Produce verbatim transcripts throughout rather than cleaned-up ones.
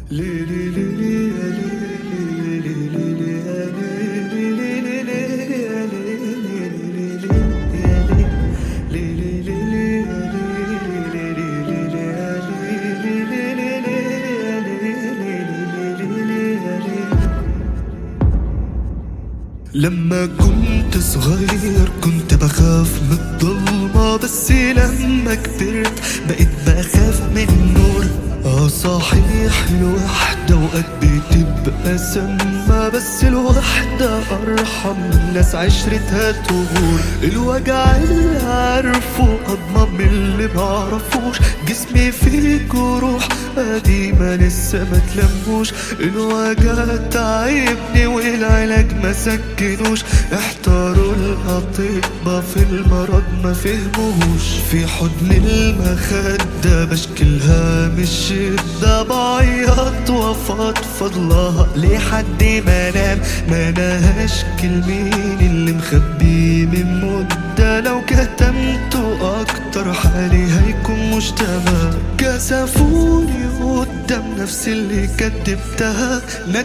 لما كنت صغير كنت بخاف من الضلمة، بس لما كبرت بقيت بخاف من النور. اه صحيح الوحدة وقت بتبقى سما، بس الوحدة أرحم من ناس عشرتها تغور. الوجع اللي عارفه أضمن من اللي معرفوش، جسمي فيه جروح قديمة لسه ما تلموش. الوجع تعبني والعلاج ما سكنوش، احتاروا الأطباء في المرض ما فهموش. في حضن المخدة بشكلها مش شدة، بعيط وافضفض لها لحد ما انام. ما انا هشكي لمين اللي مخبيه من مدة، لو كتمته اكتر حالي هيكون مش تمام. كسفوني قدام نفسي اللي كدبتها،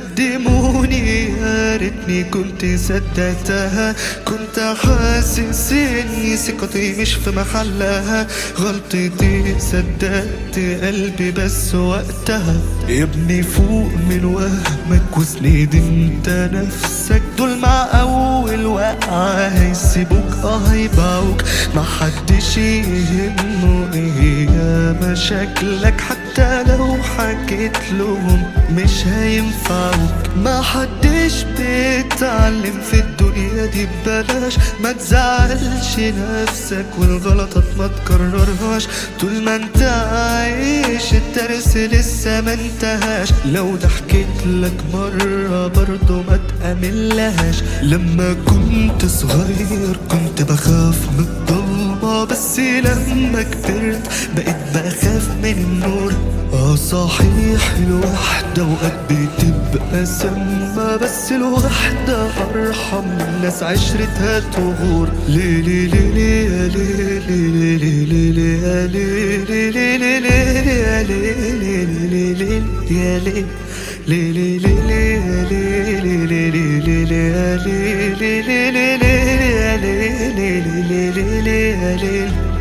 ندموني يا ريتني كنت صدقتها. كنت حاسس اني ثقتي مش في محلها، غلطتي صدقت قلبي بس وقتها. يا ابني فوق من وهمك واسند انت نفسك، دول مع اول وقعة هيسيبوك اه هيباعوك. محدش يهمه ايه يا مشاكلك، حتى لو حكيت لهم مش هينفعوك. محدش بيتعلم في الدنيا دي ببلاش، ما تزعلش نفسك والغلطات ما تكررهاش. طول ما انت عايش الدرس لسه ما انتهاش، لو ده حكيت لك مرة برضو ما تأمنلهاش. لما كنت صغير كنت بخاف من الضلمة، بس لما كبرت بقيت بخاف من النور. اه صحيح الوحدة وقت بتبقى سما، بس الوحدة أرحم من ناس عشرتها تغور. ليلي ليلي يا ليلي ليلي ليلي يا ليلي ليلي ليلي يا ليلي ليلي يا ليلي ليلي ليلي يا ليلي ليلي ليلي يا ليلي ليلي ليلي يا ليلي ليلي ليلي يا ليلي.